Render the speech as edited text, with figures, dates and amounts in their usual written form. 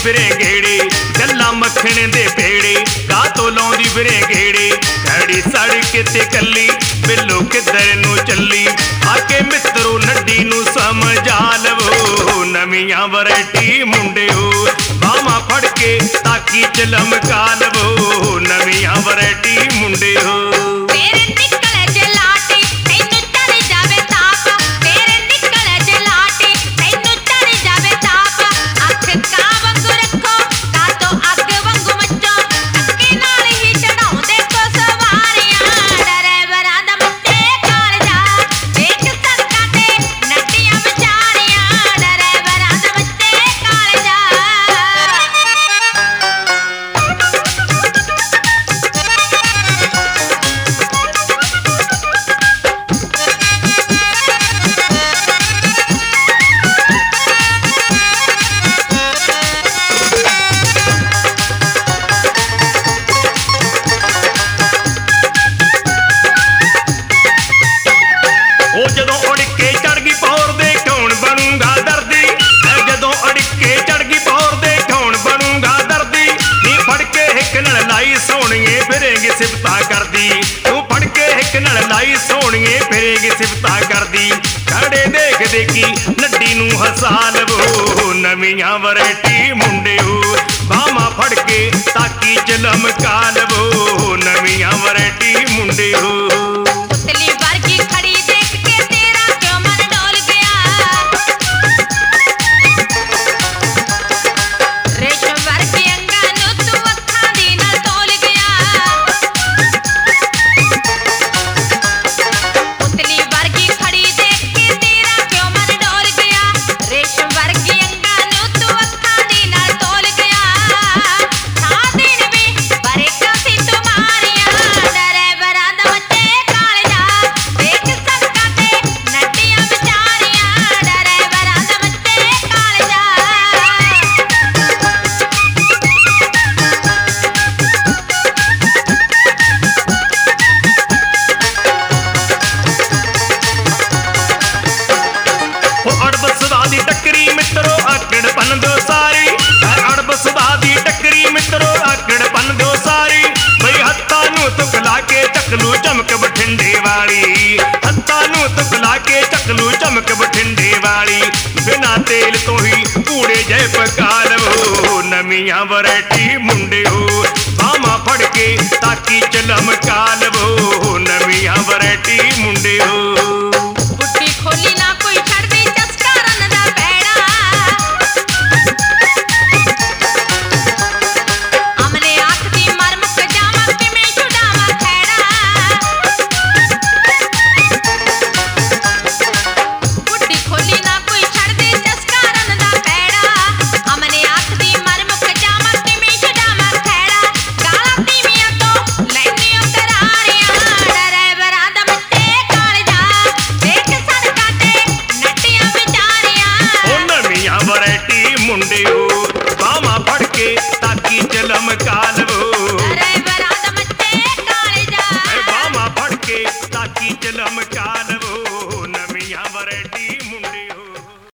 ਫਿਰੇ ਗੇੜੇ, ਗੱਲਾਂ ਮੱਖਣ ਦੇ ਪੇੜੇ, ਕਾਹਤੋਂ ਲਾਉਂਦੀ ਫਿਰੇ ਗੇੜੇ। ਖੜੀ ਸੜਕ ਤੇ ਕੱਲੀ ਬਿੱਲੋ ਕਿੱਧਰ ਨੂੰ ਚੱਲੀ, ਆ ਕੇ ਮਿੱਤਰੋ ਨੱਡੀ ਨੂੰ ਸਮਝਾ ਲਵੋ। ਨਵੀਆਂ ਵੈਰਾਈਟੀ ਮੁੰਡਿਓ ਬਾਹਾਂ ਫੜ ਕੇ ਤਾਕੀ ਚ ਲਮਕਾ ਲਵੋ। ਨਵੀਆਂ ਵੈਰਾਈਟੀ ਮੁੰਡਿਓ। ਸੋਹਣੀਏ ਫਿਰੇਗੀ ਸਿਫਤਾਂ ਕਰਦੀ, ਤੂੰ ਫੜ ਕੇ ਹਿੱਕ ਨਾਲ ਲਾਈ ਸੋਹਣੀਏ ਫਿਰੇਗੀ ਸਿਫਤਾਂ ਕਰਦੀ। ਖੜੇ ਦੇਖ ਦੇਖੀ ਨੱਡੀ ਨੂੰ ਹਸਾ ਲਵੋ। ਨਵੀਆਂ ਵੈਰਾਈਟੀ ਮੁੰਡਿਓ ਬਾਹਾਂ ਫੜ ਕੇ ਤਾਕੀ ਚ ਲਮਕਾ ਲਵੋ। ਨਵੀਆਂ ਵੈਰਾਈਟੀ ਮੁੰਡਿਓ। ਚੱਕਲੂ ਚਮਕ ਬਠਿੰਡੇ ਵਾਲੀ, ਹੱਥਾਂ ਨੂੰ ਤੁਕਲਾ ਕੇ ਚੱਕਲੂ ਚਮਕ ਬਠਿੰਡੇ ਵਾਲੀ। ਬਿਨਾਂ ਤੇਲ ਤੋਂ ਹੀ ਪੂੜੇ ਜਿਹੇ ਪਕਾ ਲਵੋ। ਨਵੀਆਂ ਵੈਰਾਈਟੀ ਮੁੰਡਿਓ ਬਾਹਾਂ ਫੜ ਕੇ ਤਾਕੀ ਚ ਲਮਕਾ ਲਵੋ। ਨਵੀਆਂ ਵੈਰਾਈਟੀ ਮੁੰਡਿਓ। ਬੁੱਢੀ ਖੋਲੀ ਨਾ ਕੋਈ ਛੱਡਦੀ ਚਸਕਾ ਰਨ ਦਾ ਪੈੜਾ, ਅਮਨੇ ਆਖਦੀ ਮਰ ਮੁੱਕ ਜਾਵਾਂ ਕਿਵੇਂ ਛੁਡਾਵਾਂ ਖੈੜਾ। ਬੁੱਢੀ ਖੋਲੀ ਨਾ ਕੋਈ ਛੱਡਦੀ ਚਸਕਾ ਰਨ ਦਾ ਪੈੜਾ, ਅਮਨੇ ਆਖਦੀ ਮਰ ਮੁੱਕ ਜਾਵਾਂ ਕਿਵੇਂ ਛੁਡਾਵਾਂ ਖੈੜਾ। ਗਾਲਾਂ ਤੀਵੀਆਂ ਤੋਂ ਲੈਂਦੀ ਓ ਕਰਾਰੀਆਂ, ਡਰਾਈਵਰਾਂ ਦਾ ਮੱਥੇ ਕਾਲਜਾ ਦੇਖ ਸੜਕਾਂ ਤੇ ਨੱਟੀਆਂ ਵਿਚਾਰੀਆਂ। ਉਹ ਨਵੀਆਂ ਵੈਰਾਈਟੀ ਮੁੰਡਿਓ ਬਾਹਾਂ ਫੜ ਕੇ ਤਾਕੀ ਚ ਲਮਕਾ ਲਵੋ।